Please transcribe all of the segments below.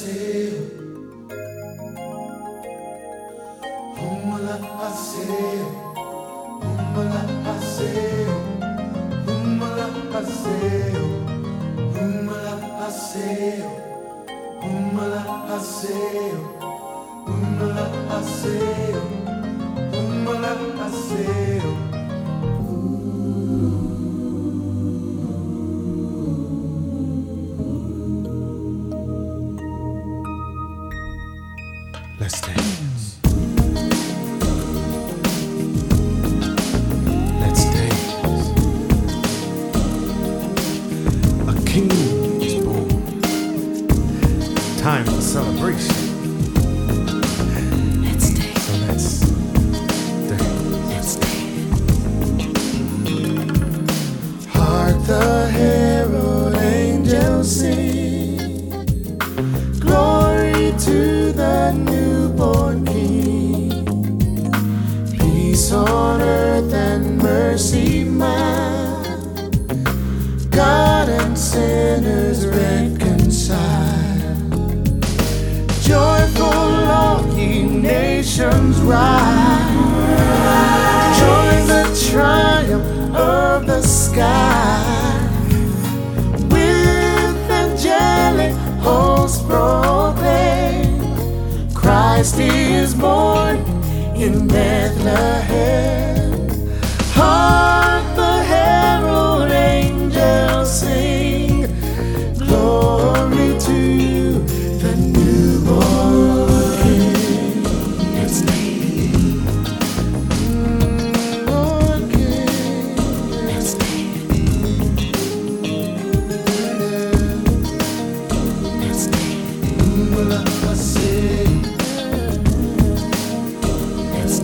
nasceu, uma lá nasceu, uma lá nasceu, uma lá nasceu, uma lá nasceu, uma lá nasceu, uma lá nasceu, uma lá nasceu. Let's dance. Let's dance. A king is born. Time for celebration. Let's dance. So let's dance. Let's dance. Hark the herald angels sing. Glory to the newborn King. Peace on earth and mercy mild. God and sinners reconciled. Joyful all ye nations rise. Join the triumph of the sky. With angelic hosts proclaim, Christ is born in Bethlehem. Hark the herald angels sing. Glory to the newborn King. Let's dance. Newborn King. Let's dance. Let's dance. Uma nasceu, Let's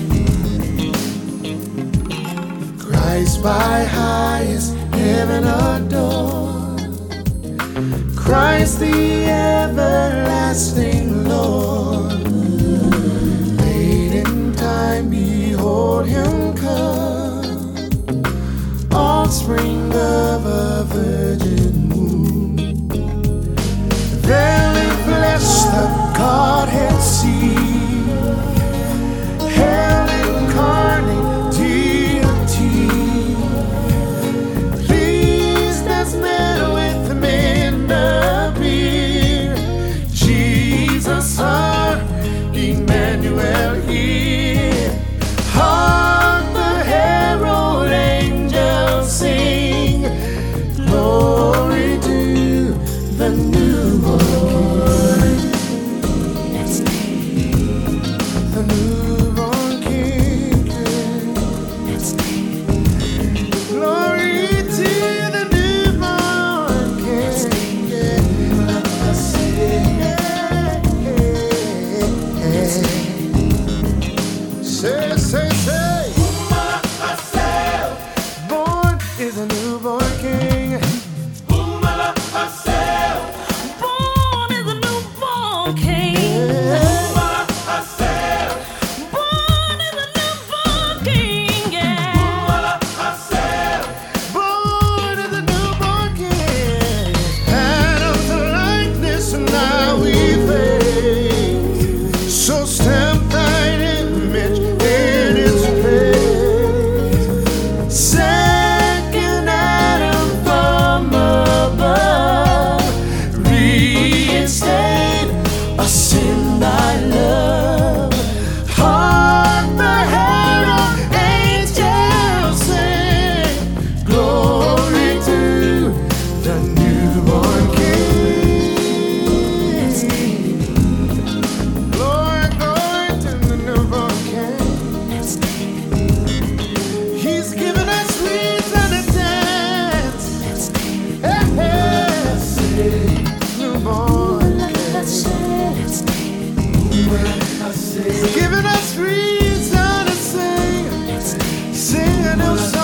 dance. Christ by highest heaven adored. Christ the everlasting Lord. Late in time, behold him come. Offspring of a virgin womb. Verily flesh the Godhead see. Hell incarnate deity. Pleased as men with men appear. Jesus our Emmanuel here. Hark the herald angels sing. Glory to the newborn, Let's dance. the newborn King. Let's dance. Glory to the newborn King. Say, say, say. Born is a newborn King. Born is a newborn King. Born is a newborn King. Yeah. Born is a newborn King. Adam's likeness now we face. So stamp thine image in its place. Second Adam from above. Reinstate us in thy love. Hark the herald angels sing. Glory to the newborn King. Glory, glory to the newborn King. Let's dance. He's given us wings and a dance. Let's dance. Hey, hey. Newborn Let's dance. King. He's given us wings and a sing. Let's dance. Sing a new song.